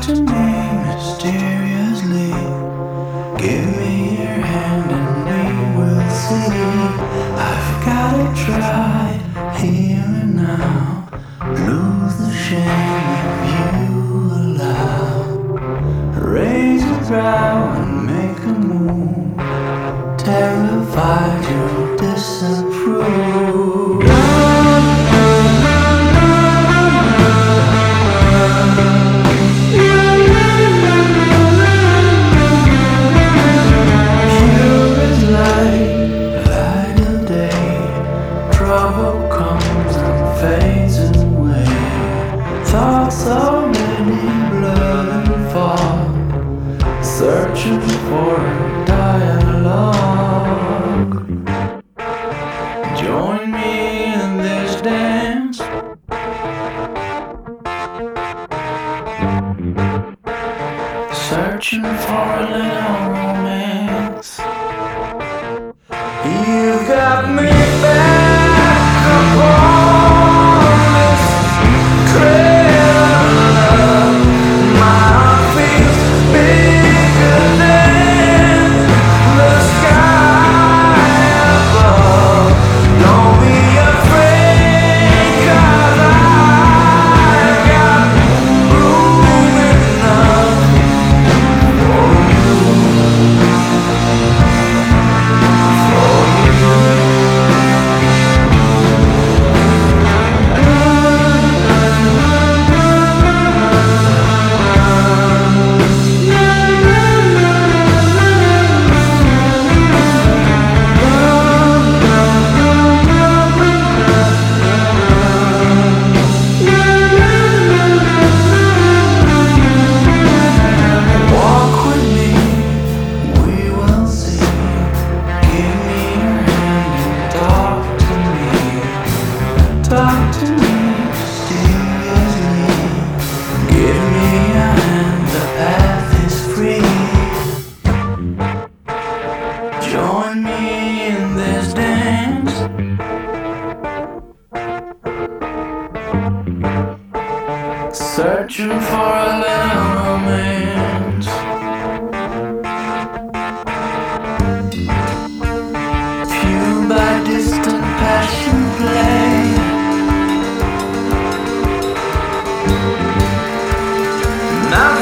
Talk to me mysteriously. Give me your hand and we will see. I've gotta try here and now. Lose the shame if you allow. Raise your brow and make a move. Terrified you'll disapprove. Trouble comes and fades away. Thoughts are many, blurred and far, searching for a dialogue. Join me in this dance. Searching for a little romance. You got me back upon this trail of love. My heart feels bigger than the sky above. Don't be afraid, 'cause I got room enough for you. Talk to me seriously. Give me a hand, the path is free. Join me in this dance. Searching for a little romance. Fueled by distant passion play. Now